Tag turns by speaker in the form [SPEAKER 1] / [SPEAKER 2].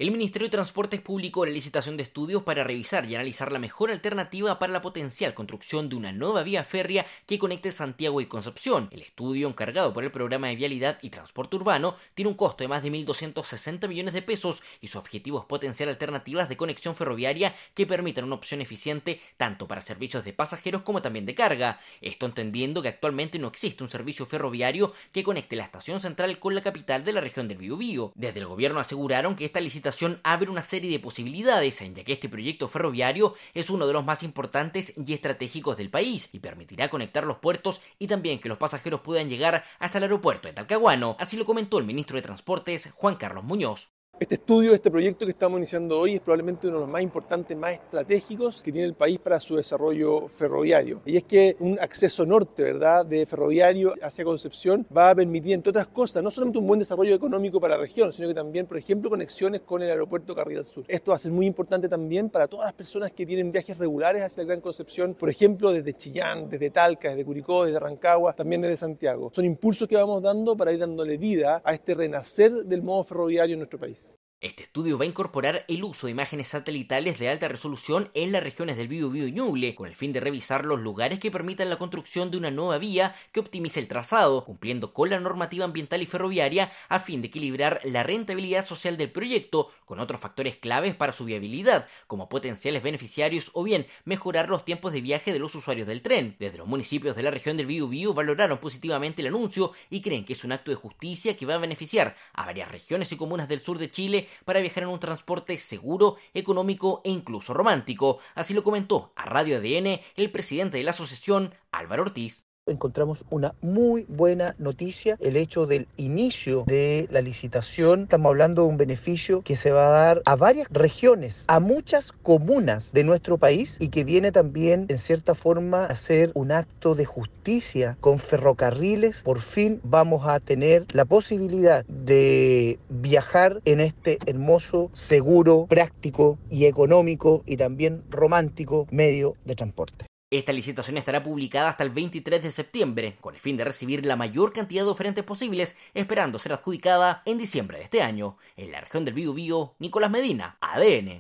[SPEAKER 1] El Ministerio de Transportes publicó la licitación de estudios para revisar y analizar la mejor alternativa para la potencial construcción de una nueva vía férrea que conecte Santiago y Concepción. El estudio, encargado por el Programa de Vialidad y Transporte Urbano, tiene un costo de más de 1.260 millones de pesos y su objetivo es potenciar alternativas de conexión ferroviaria que permitan una opción eficiente tanto para servicios de pasajeros como también de carga. Esto entendiendo que actualmente no existe un servicio ferroviario que conecte la estación central con la capital de la región del Biobío. Desde el gobierno aseguraron que esta licitación abre una serie de posibilidades, ya que este proyecto ferroviario es uno de los más importantes y estratégicos del país y permitirá conectar los puertos y también que los pasajeros puedan llegar hasta el aeropuerto de Talcahuano. Así lo comentó el ministro de Transportes, Juan Carlos Muñoz.
[SPEAKER 2] Este estudio, este proyecto que estamos iniciando hoy es probablemente uno de los más importantes, más estratégicos que tiene el país para su desarrollo ferroviario. Y es que un acceso norte, ¿verdad?, de ferroviario hacia Concepción va a permitir, entre otras cosas, no solamente un buen desarrollo económico para la región, sino que también, por ejemplo, conexiones con el aeropuerto Carril Sur. Esto va a ser muy importante también para todas las personas que tienen viajes regulares hacia la Gran Concepción, por ejemplo, desde Chillán, desde Talca, desde Curicó, desde Rancagua, también desde Santiago. Son impulsos que vamos dando para ir dándole vida a este renacer del modo ferroviario en nuestro país.
[SPEAKER 1] Este estudio va a incorporar el uso de imágenes satelitales de alta resolución en las regiones del Biobío y Ñuble, con el fin de revisar los lugares que permitan la construcción de una nueva vía que optimice el trazado, cumpliendo con la normativa ambiental y ferroviaria a fin de equilibrar la rentabilidad social del proyecto con otros factores claves para su viabilidad, como potenciales beneficiarios o bien mejorar los tiempos de viaje de los usuarios del tren. Desde los municipios de la región del Biobío valoraron positivamente el anuncio y creen que es un acto de justicia que va a beneficiar a varias regiones y comunas del sur de Chile para viajar en un transporte seguro, económico e incluso romántico. Así lo comentó a Radio ADN el presidente de la asociación, Álvaro Ortiz.
[SPEAKER 3] Encontramos una muy buena noticia, el hecho del inicio de la licitación. Estamos hablando de un beneficio que se va a dar a varias regiones, a muchas comunas de nuestro país y que viene también en cierta forma a ser un acto de justicia con ferrocarriles. Por fin vamos a tener la posibilidad de viajar en este hermoso, seguro, práctico y económico y también romántico medio de transporte.
[SPEAKER 1] Esta licitación estará publicada hasta el 23 de septiembre, con el fin de recibir la mayor cantidad de oferentes posibles, esperando ser adjudicada en diciembre de este año. En la región del Biobío, Nicolás Medina, ADN.